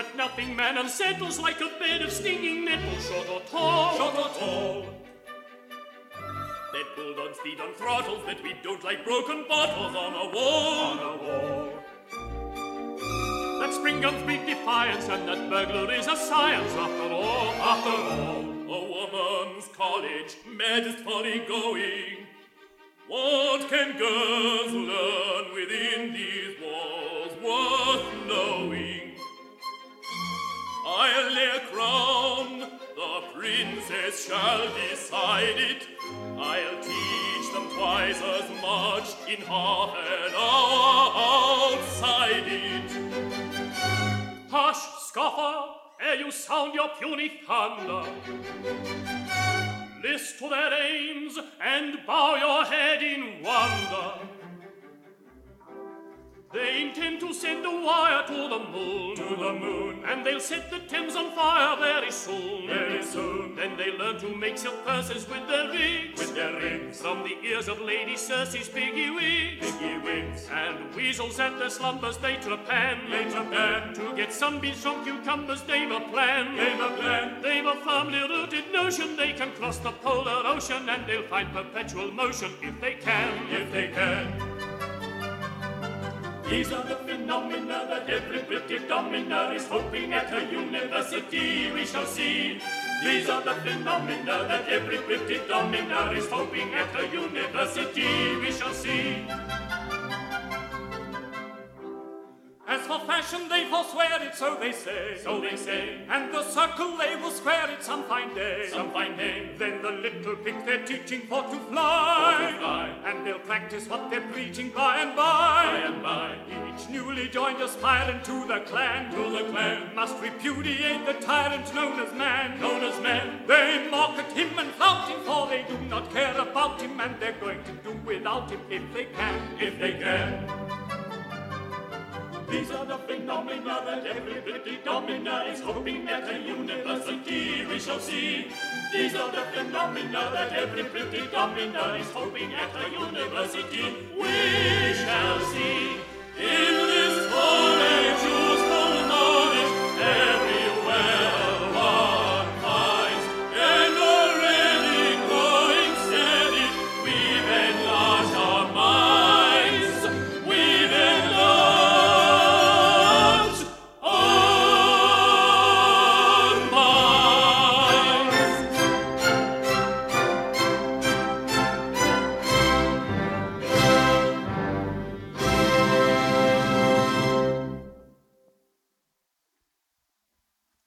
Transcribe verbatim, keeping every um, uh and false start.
at nothing man unsettles like a bed of stinging nettle, short or tall, short or tall. That build on speed on throttles, that we don't like broken bottles on a wall, on a wall. That spring guns breathe defiance, and that burglary is a science after all, after all. A woman's college, maddest folly going. What can girls learn within these walls worth knowing? I'll lay a crown, the princess shall decide it. I'll teach them twice as much in half an hour outside it. Hush, scoffer, ere you sound your puny thunder. List to their aims and bow your head in wonder. They intend to send a wire to the moon, to the moon, and they'll set the Thames on fire very soon, very soon. Then they learn to make silk purses with their rings, with their rings, from the ears of Lady Circe's piggy wigs, piggy wigs, and weasels at their slumbers they trepan, they trepan, to get sunbeams from cucumbers. They've a plan, they've a plan, they've a firmly rooted notion they can cross the polar ocean, and they'll find perpetual motion if they can, if they can. These are the phenomena that every British dominer is hoping at a university we shall see. These are the phenomena that every British dominer is hoping at a university we shall see. As for fashion, they forswear it, so they say, so they say, and the circle they will square it some fine day, some fine day. Then the little pigs they're teaching for to fly, for to fly, and they'll practice what they're preaching by and by, by and by. Each newly joined aspirant to the clan, to the clan, must repudiate the tyrant known as man, known as man. They mock at him and flout him, for they do not care about him, and they're going to do without him if they can, if they can. These are the phenomena that every British dominer is hoping at a university we shall see. These are the phenomena that every British dominer is hoping at a university we shall see. In